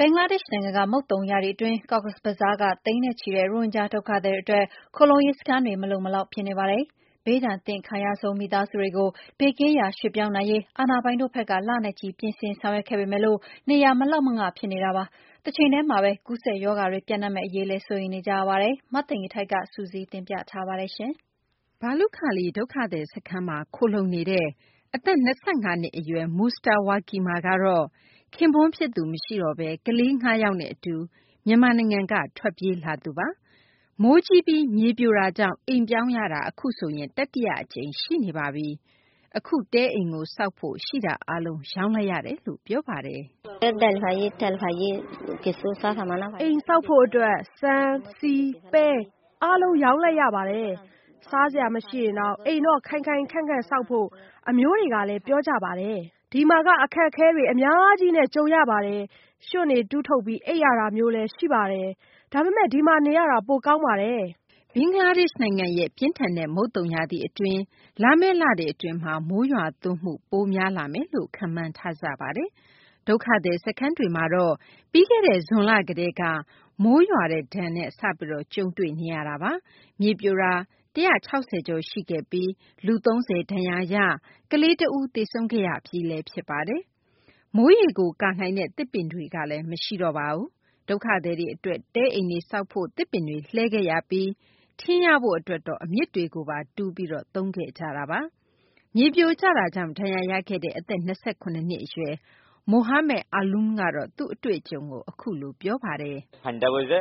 ဘင်္ဂလားဒေ့ရှ်နိုင်ငံကမုတ်သုန်ရာသီအတွင်း Cox's Bazar ကသိန်းနဲ့ချီတဲ့ရိုဟင်ဂျာဒုက္ခသည်တွေအတွက်ခိုလှုံရေးစခန်းတွေမလုံမလောက်ဖြစ်နေပါတယ်။ဘေးဒဏ်သင့်ခံရဆုံးမိသားစုတွေကိုဘေးကင်းရာရွှေ့ပြောင်းနိုင်ရေးအာဏာပိုင်တို့ဘက်ကလနဲ့ချီပြင်ဆင်ဆောင်ရွက်ခဲ့ပေမဲ့နေရာမလောက်မငဖြစ်နေတာပါ။တချိန်တည်းမှာပဲကူးစက်ရောဂါတွေပြန့်နှံ့မယ့်အရေးလည်းစိုးရိမ်နေကြရပါတယ်။မသိင်္ဂီထိုက်ကစုစည်းတင်ပြထားပါတယ်။ဘာလုခါလီဒုက္ခသည်စခန်းမှာခိုလှုံနေတဲ့အသက်25နှစ်အရွယ် Mustafa Wakima ကတော့ခင်ပွန်းဖြစ်သူမရှိတော့ဘဲကလေး5ယောက်နဲ့အတူမြန်မာနိုင်ငံကထွက်ပြေးလာသူပါ။မိုးကြီးပြီးမြေပြိုတာကြောင့်အိမ်ပြောင်းရတာအခုဆိုရင်တတိယအကြိမ်ရှိနေပါပြီ။အခုတဲအိမ်ကိုစောက်ဖို့ရှိတာအားလုံးရောင်းလိုက်ရတယ်လို့ပြောပါတယ်။ "အိမ်ဆောက်ဖို့အတွက်ဆန်၊ဆီ၊ပဲအားလုံးရောင်းလိုက်ရပါတယ်။စားစရာမရှိရင်တောင်အိမ်တော့ခိုင်ခိုင်ခန့်ခန့်ဆောက်ဖို့အမျိုးတွေကလည်းပြောကြပါတယ်။ဒီမှာကအခက်အခဲတွေအများကြီးနဲ့ကြုံရပါတယ်။ရွှံ့တွေတူးထုတ်ပြီးအိပ်ရတာမျိုးလည်းရှိပါတယ်။ဒါပေမဲ့ဒီမှာနေရတာပိုကောင်းပါတယ်။ " ဘင်္ဂလားဒေ့ရှ်နိုင်ငံရဲ့ပြင်းထန်တဲ့မုတ်သုန်ရာသီအတွင်းလာမယ့်လတွေအတွင်းမှာမိုးရွာသွန်းမှုပိုများလာမယ်လို့ခန့်မှန်းထားကြပါတယ်။ဒုက္ခသည်စခန်းတွေမှာတော့ပြီးခဲ့တဲ့ဇွန်လကတည်းကမိုးရွာတဲ့ဒဏ်နဲ့စပြီးကြုံတွေ့နေရတာပါ။မြေပြိုတာ160ကျော်ရှိခဲ့ပြီးလူ30ဒဏ်ရာရကလေးတဦးသေဆုံးခဲ့ရပြီးလည်းဖြစ်ပါတယ်။မိုးရေကိုကာနိုင်တဲ့သစ်ပင်တွေကလည်းမရှိတော့ပါဘူး။ဒုက္ခသည်တွေအတွက်တဲအိမ်တွေဆောက်ဖို့သစ်ပင်တွေလှဲခဲ့ရပြီးထင်းရဖို့အတွက်တော့အမြစ်တွေကိုပါတူးပြီးသုံးခဲ့ကြတာပါ။မြေပြိုကျတာကြောင့်ဒဏ်ရာရခဲ့တဲ့အသက်28နှစ်အရွယ် Mohammed Aloom ကတော့သူ့အတွေ့အကြုံကိုအခုလိုပြောပါတယ်။ "ရွှံ့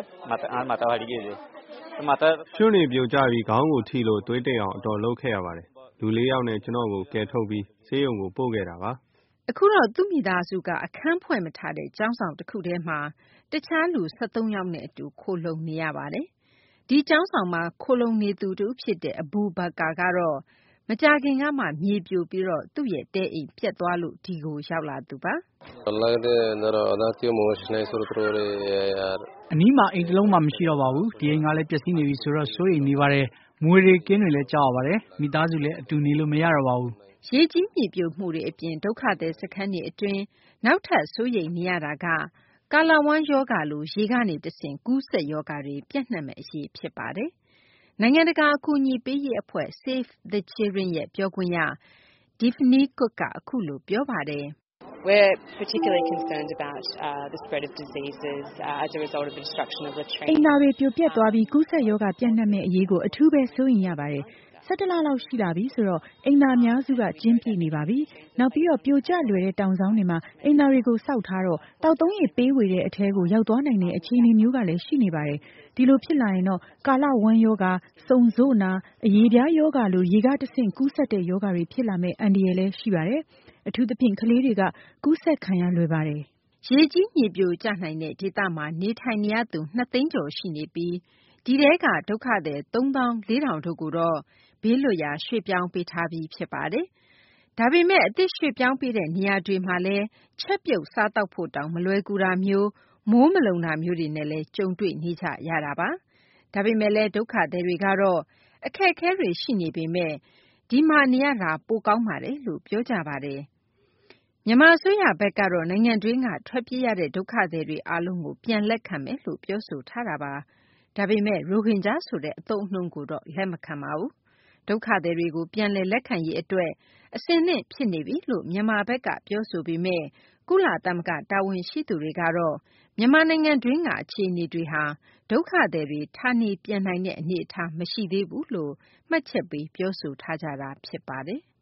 တွေပြိုကျပြီးခေါင်းကိုထိလို့သွေးတိတ်အောင်အတော်လုပ်ခဲ့ရပါတယ်။လူ4ယောက်နဲ့ကျနော့်ကိုကယ်ထုတ်ပြီးဆေးရုံကိုပို့ခဲ့တာပါ။ " အခုတော့သူ့မိသားစုကအခန်းဖွဲ့မထားတဲ့ကျောင်းဆောင်တခုထဲမှာတခြားလူ13ယောက်နဲ့အတူခိုလှုံနေရပါတယ်။ဒီကျောင်းဆောင်မှာခိုလှုံနေသူတဦးဖြစ်တဲ့ Abu Bakar ကတော့မကြာခင်ကမှမြေပြိုပြီးသူ့ရဲ့တဲအိမ်ပျက်သွားလို့ဒီကိုရောက်လာသူပါ။ "အနီးမှာအိမ်တလုံးမှမရှိတော့ပါဘူး။ဒီအိမ်ကလည်းပျက်စီးနေပြီဆိုတော့စိုးရိမ်နေပါတယ်။မြွေတွေကင်းတွေလည်းကြောက်ရပါတယ်။မိသားစုလည်းအတူနေလို့မရတော့ပါဘူး။" ရေကြီးမြေပြိုမှုတွေအပြင်ဒုက္ခသည်စခန်းတွေအတွင်းနောက်ထပ်စိုးရိမ်နေရတာကကာလဝမ်းရောဂါလိုရေကနေတဆင့်ကူးစက်ရောဂါတွေပြန့်နှံ့မယ့်အရေးဖြစ်ပါတယ်။နိုင်ငံတကာအကူအညီပေးရေးအဖွဲ့ Save the Children ရဲ့ပြောခွင့်ရ Daphne Cook ကအခုလိုပြောပါတယ်။ "အိမ်သာတွေပြိုပျက်သွားပြီးကူးစက်ရောဂါပြန့်နှံ့မယ့်အရေးကိုအထူးပဲစိုးရိမ်ရပါတယ်။ 17 လလောက်ရှိလာပြီဆိုတော့အိမ်သာအများစုကကျင်းပြည့်နေပါပြီ။နောက်ပြီးပြိုကျလွယ်တဲ့တောင်စောင်းတွေမှာအိမ်သာတွေကိုဆောက်ထားတော့သောက်သုံးရေပေးဝေတဲ့အထဲကိုရောက်သွားနိုင်တဲ့အခြေအနေမျိုးကလည်းရှိနေပါတယ်။ဒီလိုဖြစ်လာရင်တော့ကာလဝမ်းရောဂါ၊စုံစို့နာ၊အရေပြားရောဂါလိုရေကတဆင့်ကူးစက်တဲ့ရောဂါတွေဖြစ်လာမယ့်အန္တရာယ်လည်းရှိပါတယ်။အထူးသဖြင့်ကလေးတွေကကူးစက်ခံရလွယ်ပါတယ်။ " ရေကြီးမြေပြိုကျနိုင်တဲ့ဒေသမှာနေထိုင်နေရသူ2သိန်းကျော်ရှိနေပြီးဒီထဲကဒုက္ခသည်34,000တို့ကိုတော့ဘေးလွတ်ရာရွှေ့ပြောင်းပေးထားပြီးဖြစ်ပါတယ်။ဒါပေမဲ့အသစ်ရွှေ့ပြောင်းပေးတဲ့နေရာတွေမှာလည်းချက်ပြုတ်စားသောက်ဖို့တောင်မလွယ်ကူတာမျိုးမိုးမလုံတာမျိုးတွေနဲ့လည်းကြုံတွေ့နေကြရတာပါ။ဒါပေမဲ့လည်းဒုက္ခသည်တွေကတော့အခက်အခဲတွေရှိနေပေမဲ့ဒီမှာနေရတာပိုကောင်းပါတယ်လို့ပြောကြပါတယ်။မြန်မာအစိုးရဘက်ကတော့နိုင်ငံတွင်းကထွက်ပြေးရတဲ့ဒုက္ခသည်တွေအားလုံးကိုပြန်လက်ခံမယ်လို့ပြောဆိုထားတာပါ။ဒါပေမဲ့ရိုဟင်ဂျာဆိုတဲ့အသုံးအနှုန်းကိုတော့လက်မခံပါဘူး။ဒုက္ခသည်တွေကိုပြန်လည်လက်ခံရေးအတွက်အဆင်သင့်ဖြစ်နေပြီလို့မြန်မာဘက်ကပြောဆိုပေမဲ့ကုလသမဂ္ဂတာဝန်ရှိသူတွေကတော့မြန်မာနိုင်ငံတွင်းကအခြေအနေတွေဟာဒုက္ခသည်တွေဌာနေပြန်နိုင်တဲ့အနေအထားမရှိသေးဘူးလို့မှတ်ချက်ပေးပြောဆိုထားကြတာဖြစ်ပါတယ်။